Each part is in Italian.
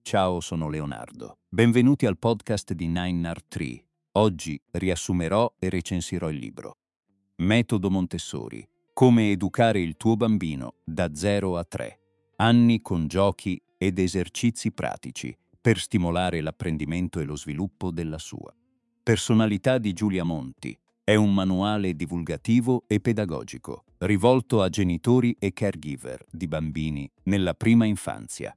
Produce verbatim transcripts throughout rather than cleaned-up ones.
ciao, sono Leonardo. Benvenuti al podcast di Nine Art Tree. Oggi riassumerò e recensirò il libro Metodo Montessori. Come educare il tuo bambino da zero a tre anni con giochi ed esercizi pratici per stimolare l'apprendimento e lo sviluppo della sua personalità di Giulia Monti. È un manuale divulgativo e pedagogico, rivolto a genitori e caregiver di bambini nella prima infanzia.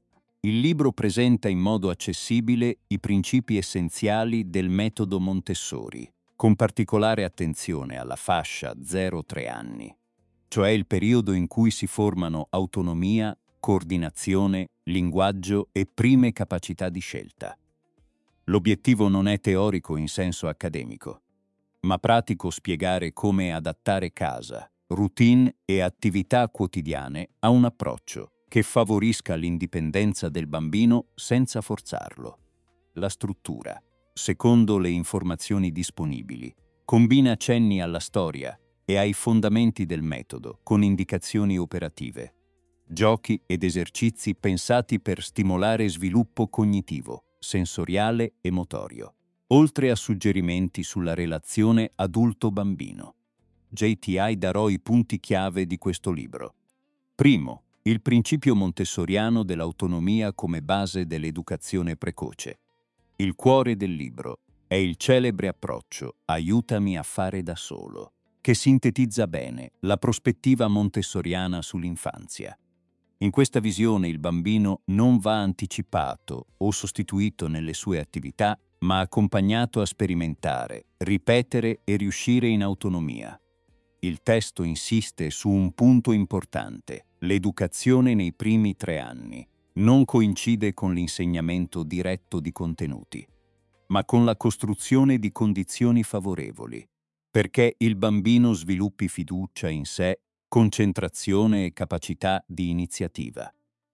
Il libro presenta in modo accessibile i principi essenziali del metodo Montessori, con particolare attenzione alla fascia zero tre anni, cioè il periodo in cui si formano autonomia, coordinazione, linguaggio e prime capacità di scelta. L'obiettivo non è teorico in senso accademico, ma pratico spiegare come adattare casa, routine e attività quotidiane a un approccio che favorisca l'indipendenza del bambino senza forzarlo. La struttura, secondo le informazioni disponibili, combina cenni alla storia e ai fondamenti del metodo con indicazioni operative, giochi ed esercizi pensati per stimolare sviluppo cognitivo, sensoriale e motorio, oltre a suggerimenti sulla relazione adulto-bambino. J T I darò i punti chiave di questo libro. Primo, il principio montessoriano dell'autonomia come base dell'educazione precoce. Il cuore del libro è il celebre approccio "aiutami a fare da solo", che sintetizza bene la prospettiva montessoriana sull'infanzia. In questa visione il bambino non va anticipato o sostituito nelle sue attività, ma accompagnato a sperimentare, ripetere e riuscire in autonomia. Il testo insiste su un punto importante: l'educazione nei primi tre anni non coincide con l'insegnamento diretto di contenuti, ma con la costruzione di condizioni favorevoli, perché il bambino sviluppi fiducia in sé, concentrazione e capacità di iniziativa.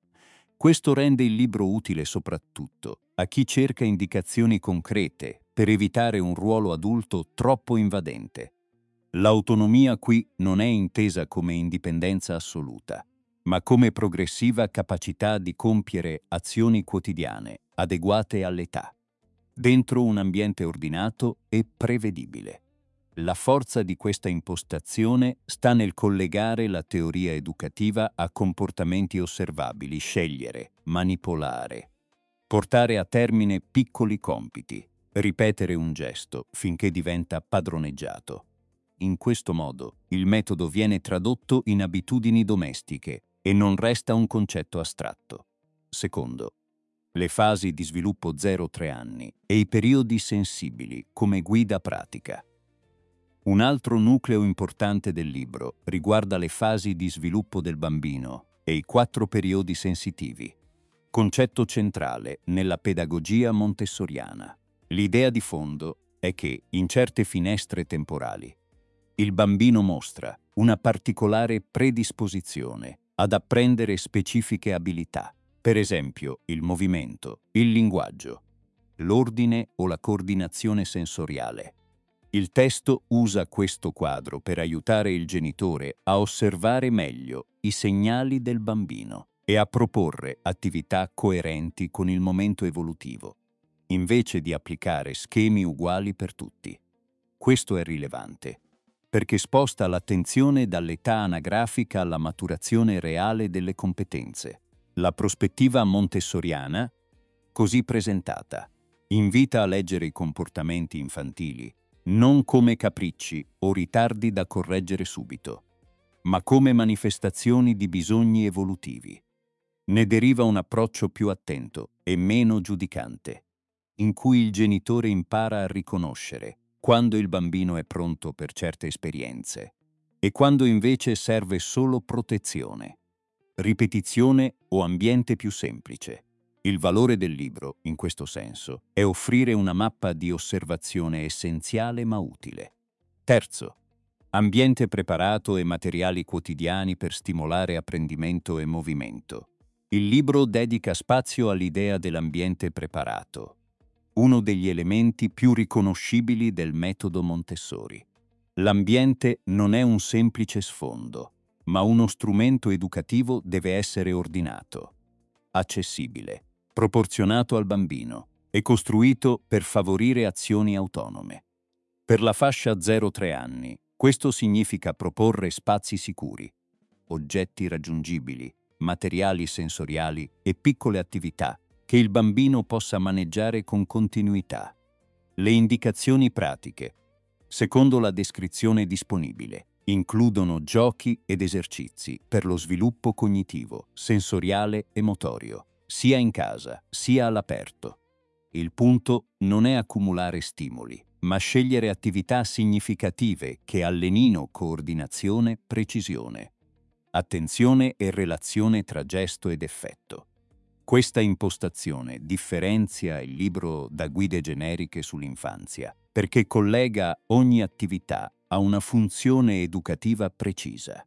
Questo rende il libro utile soprattutto a chi cerca indicazioni concrete per evitare un ruolo adulto troppo invadente. L'autonomia qui non è intesa come indipendenza assoluta, ma come progressiva capacità di compiere azioni quotidiane adeguate all'età, dentro un ambiente ordinato e prevedibile. La forza di questa impostazione sta nel collegare la teoria educativa a comportamenti osservabili, scegliere, manipolare, portare a termine piccoli compiti, ripetere un gesto finché diventa padroneggiato. In questo modo, il metodo viene tradotto in abitudini domestiche e non resta un concetto astratto. Secondo, le fasi di sviluppo zero tre anni e i periodi sensibili come guida pratica. Un altro nucleo importante del libro riguarda le fasi di sviluppo del bambino e i quattro periodi sensitivi, concetto centrale nella pedagogia montessoriana. L'idea di fondo è che, in certe finestre temporali, il bambino mostra una particolare predisposizione ad apprendere specifiche abilità, per esempio il movimento, il linguaggio, l'ordine o la coordinazione sensoriale. Il testo usa questo quadro per aiutare il genitore a osservare meglio i segnali del bambino e a proporre attività coerenti con il momento evolutivo, invece di applicare schemi uguali per tutti. Questo è rilevante, perché sposta l'attenzione dall'età anagrafica alla maturazione reale delle competenze. La prospettiva montessoriana, così presentata, invita a leggere i comportamenti infantili non come capricci o ritardi da correggere subito, ma come manifestazioni di bisogni evolutivi. Ne deriva un approccio più attento e meno giudicante, in cui il genitore impara a riconoscere quando il bambino è pronto per certe esperienze e quando invece serve solo protezione, ripetizione o ambiente più semplice. Il valore del libro, in questo senso, è offrire una mappa di osservazione essenziale ma utile. Terzo, ambiente preparato e materiali quotidiani per stimolare apprendimento e movimento. Il libro dedica spazio all'idea dell'ambiente preparato, uno degli elementi più riconoscibili del metodo Montessori. L'ambiente non è un semplice sfondo, ma uno strumento educativo deve essere ordinato, accessibile proporzionato al bambino e costruito per favorire azioni autonome. Per la fascia zero tre anni, questo significa proporre spazi sicuri, oggetti raggiungibili, materiali sensoriali e piccole attività che il bambino possa maneggiare con continuità. Le indicazioni pratiche, secondo la descrizione disponibile, includono giochi ed esercizi per lo sviluppo cognitivo, sensoriale e motorio, sia in casa sia all'aperto. Il punto non è accumulare stimoli, ma scegliere attività significative che allenino coordinazione, precisione, attenzione e relazione tra gesto ed effetto. Questa impostazione differenzia il libro da guide generiche sull'infanzia, perché collega ogni attività a una funzione educativa precisa.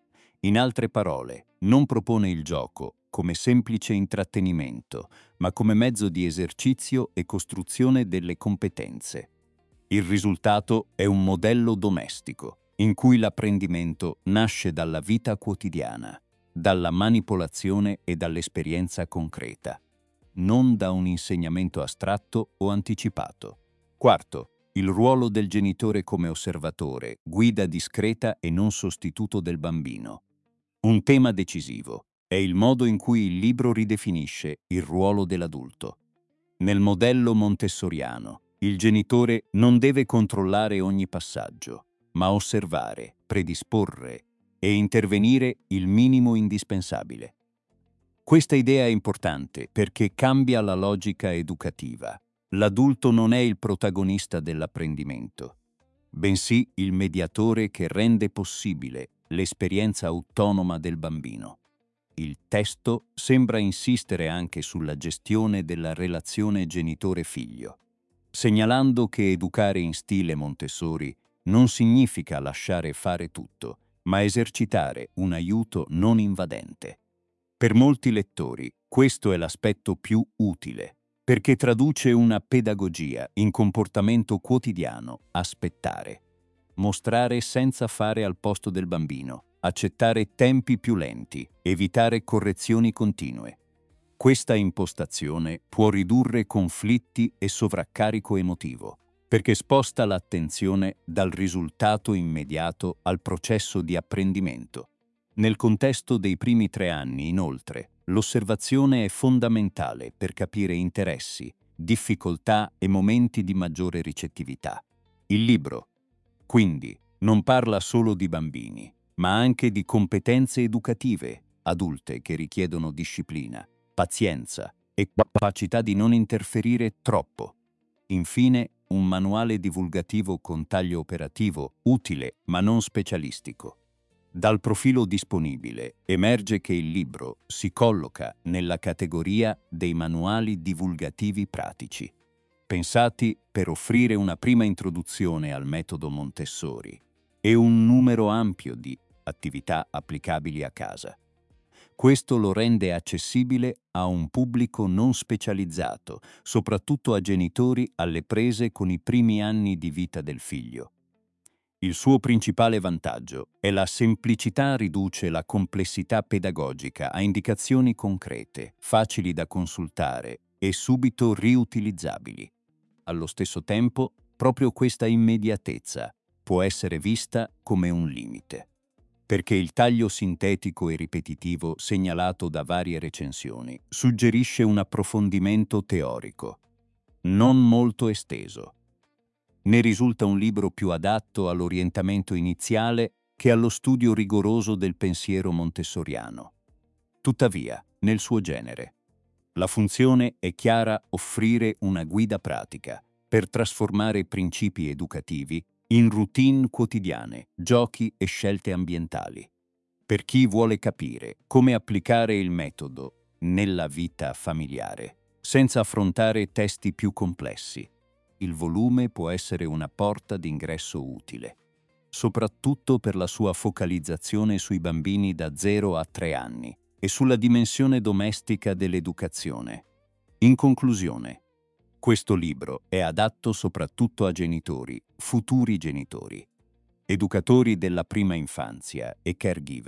In altre parole, non propone il gioco come semplice intrattenimento, ma come mezzo di esercizio e costruzione delle competenze. Il risultato è un modello domestico, in cui l'apprendimento nasce dalla vita quotidiana, dalla manipolazione e dall'esperienza concreta, non da un insegnamento astratto o anticipato. Quarto, il ruolo del genitore come osservatore, guida discreta e non sostituto del bambino. Un tema decisivo è il modo in cui il libro ridefinisce il ruolo dell'adulto. Nel modello montessoriano, il genitore non deve controllare ogni passaggio, ma osservare, predisporre e intervenire il minimo indispensabile. Questa idea è importante perché cambia la logica educativa. L'adulto non è il protagonista dell'apprendimento, bensì il mediatore che rende possibile l'esperienza autonoma del bambino. Il testo sembra insistere anche sulla gestione della relazione genitore-figlio, segnalando che educare in stile Montessori non significa lasciare fare tutto, ma esercitare un aiuto non invadente. Per molti lettori questo è l'aspetto più utile, perché traduce una pedagogia in comportamento quotidiano, aspettare, mostrare senza fare al posto del bambino, accettare tempi più lenti, evitare correzioni continue. Questa impostazione può ridurre conflitti e sovraccarico emotivo, perché sposta l'attenzione dal risultato immediato al processo di apprendimento. Nel contesto dei primi tre anni, inoltre, l'osservazione è fondamentale per capire interessi, difficoltà e momenti di maggiore ricettività. Il libro, quindi, non parla solo di bambini, ma anche di competenze educative, adulte che richiedono disciplina, pazienza e capacità di non interferire troppo. Infine, un manuale divulgativo con taglio operativo, utile ma non specialistico. Dal profilo disponibile emerge che il libro si colloca nella categoria dei manuali divulgativi pratici, pensati per offrire una prima introduzione al metodo Montessori e un numero ampio di attività applicabili a casa. Questo lo rende accessibile a un pubblico non specializzato, soprattutto a genitori alle prese con i primi anni di vita del figlio. Il suo principale vantaggio è la semplicità riduce la complessità pedagogica a indicazioni concrete, facili da consultare e subito riutilizzabili. Allo stesso tempo, proprio questa immediatezza può essere vista come un limite, perché il taglio sintetico e ripetitivo segnalato da varie recensioni suggerisce un approfondimento teorico, non molto esteso. Ne risulta un libro più adatto all'orientamento iniziale che allo studio rigoroso del pensiero montessoriano. Tuttavia, nel suo genere, la funzione è chiara: offrire una guida pratica per trasformare principi educativi in routine quotidiane, giochi e scelte ambientali. Per chi vuole capire come applicare il metodo nella vita familiare, senza affrontare testi più complessi, il volume può essere una porta d'ingresso utile, soprattutto per la sua focalizzazione sui bambini da zero a tre anni e sulla dimensione domestica dell'educazione. In conclusione, questo libro è adatto soprattutto a genitori, futuri genitori, educatori della prima infanzia e caregiver,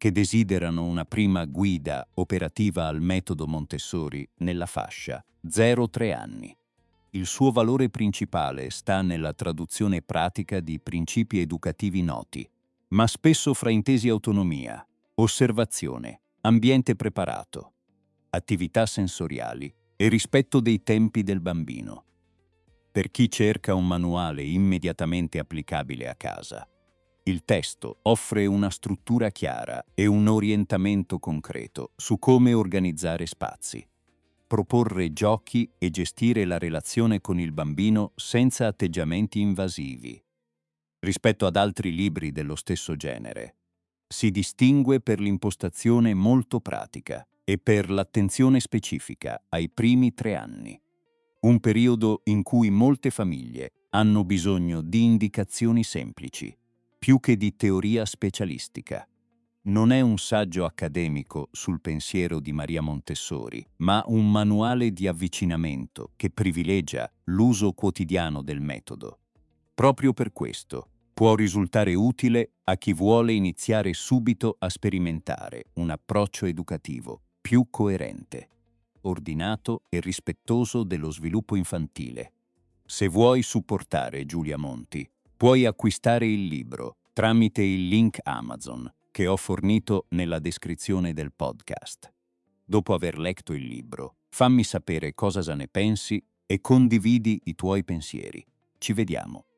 che desiderano una prima guida operativa al metodo Montessori nella fascia zero tre anni. Il suo valore principale sta nella traduzione pratica di principi educativi noti, ma spesso fraintesi: autonomia, osservazione, ambiente preparato, attività sensoriali e rispetto dei tempi del bambino. Per chi cerca un manuale immediatamente applicabile a casa, il testo offre una struttura chiara e un orientamento concreto su come organizzare spazi, proporre giochi e gestire la relazione con il bambino senza atteggiamenti invasivi. Rispetto ad altri libri dello stesso genere, si distingue per l'impostazione molto pratica e per l'attenzione specifica ai primi tre anni, un periodo in cui molte famiglie hanno bisogno di indicazioni semplici, più che di teoria specialistica. Non è un saggio accademico sul pensiero di Maria Montessori, ma un manuale di avvicinamento che privilegia l'uso quotidiano del metodo. Proprio per questo, può risultare utile a chi vuole iniziare subito a sperimentare un approccio educativo più coerente, ordinato e rispettoso dello sviluppo infantile. Se vuoi supportare Giulia Monti, puoi acquistare il libro tramite il link Amazon che ho fornito nella descrizione del podcast. Dopo aver letto il libro, fammi sapere cosa ne pensi e condividi i tuoi pensieri. Ci vediamo.